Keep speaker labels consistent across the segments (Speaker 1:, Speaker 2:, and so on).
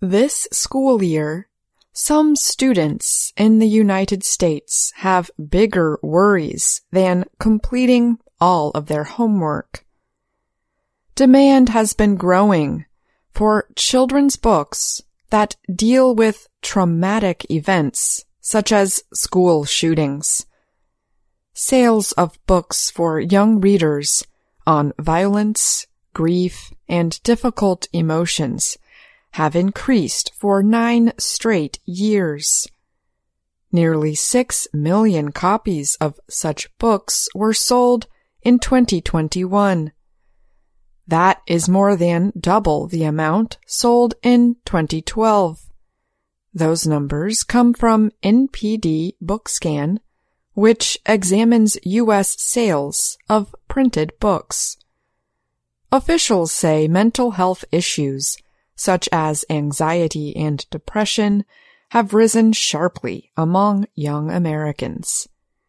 Speaker 1: This school year, some students in the United States have bigger worries than completing all of their homework. Demand has been growing for children's books that deal with traumatic events such as school shootings. Sales of books for young readers on violence, grief, and difficult emotions have increased for 9 straight years. Nearly 6 million copies of such books were sold in 2021. That is more than double the amount sold in 2012. Those numbers come from NPD BookScan, which examines U.S. sales of printed books. Officials say mental health issues, such as anxiety and depression, have risen sharply among young Americans.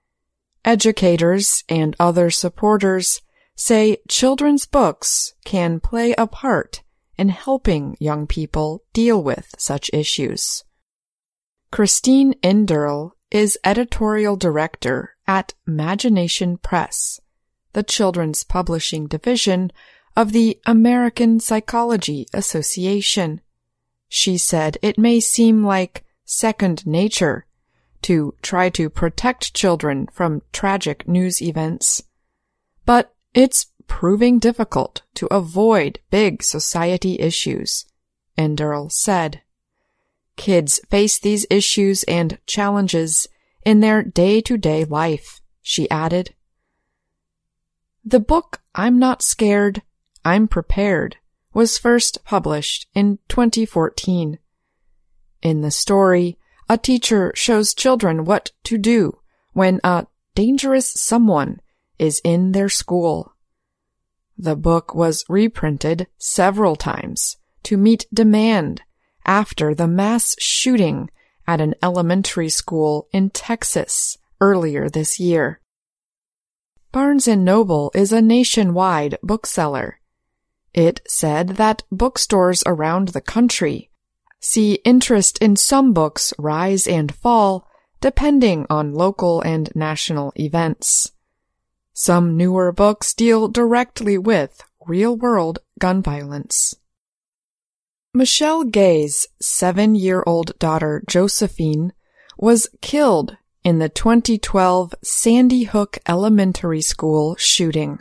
Speaker 1: Educators and other supporters say children's books can play a part in helping young people deal with such issues. Christine Enderle is editorial director at Imagination Press, the children's publishing division of the American Psychology Association. She said it may seem like second nature to try to protect children from tragic news events, but it's proving difficult to avoid big society issues, Enderle said. Kids face these issues and challenges in their day-to-day life, she added. The book I'm Not Scared, I'm Prepared was first published in 2014. In the story, a teacher shows children what to do when a dangerous someone is in their school. The book was reprinted several times to meet demand after the mass shooting at an elementary school in Texas earlier this year. Barnes & Noble is a nationwide bookseller. It said that bookstores around the country see interest in some books rise and fall depending on local and national events. Some newer books deal directly with real-world gun violence. Michelle Gay's 7-year-old daughter Josephine was killed in the 2012 Sandy Hook Elementary School shooting.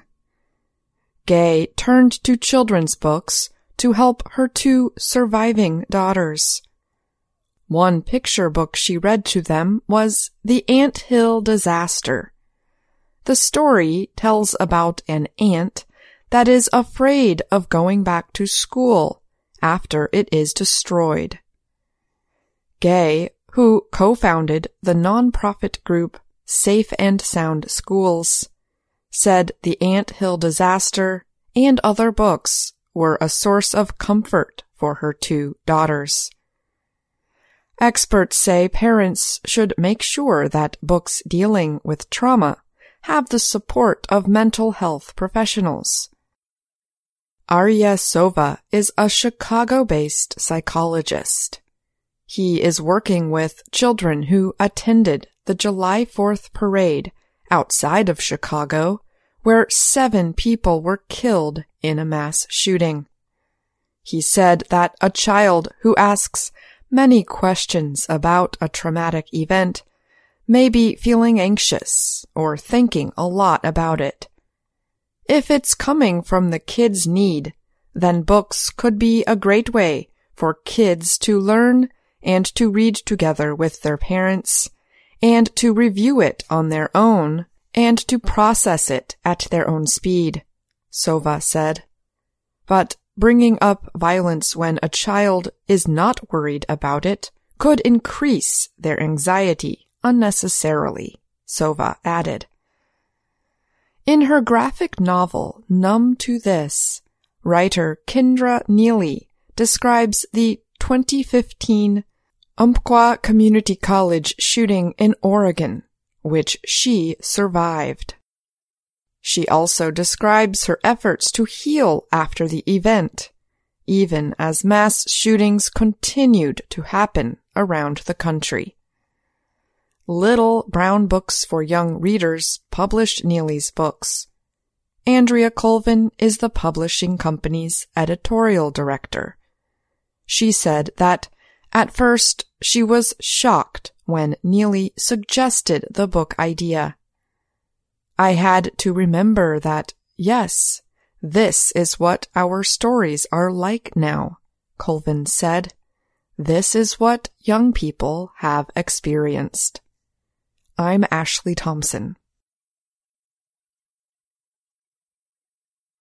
Speaker 1: Gay turned to children's books to help her 2 surviving daughters. One picture book she read to them was The Ant Hill Disaster. The story tells about an ant that is afraid of going back to school after it is destroyed. Gay, who co-founded the nonprofit group Safe and Sound Schools, said The Ant Hill Disaster and other books were a source of comfort for her 2 daughters. Experts say parents should make sure that books dealing with trauma have the support of mental health professionals. Arya Sova is a Chicago-based psychologist. He is working with children who attended the July 4th parade outside of Chicago, where 7 people were killed in a mass shooting. He said that a child who asks many questions about a traumatic event may be feeling anxious or thinking a lot about it. If it's coming from the kid's need, then books could be a great way for kids to learn and to read together with their parents, and to review it on their own, and to process it at their own speed, Sova said. But bringing up violence when a child is not worried about it could increase their anxiety unnecessarily, Sova added. In her graphic novel, Numb to This, writer Kendra Neely describes the 2015 Umpqua Community College shooting in Oregon, which she survived. She also describes her efforts to heal after the event, even as mass shootings continued to happen around the country. Little Brown Books for Young Readers published Neely's books. Andrea Colvin is the publishing company's editorial director. She said that, at first, she was shocked when Neely suggested the book idea. "I had to remember that, yes, this is what our stories are like now," Colvin said. "This is what young people have experienced." I'm Ashley Thompson.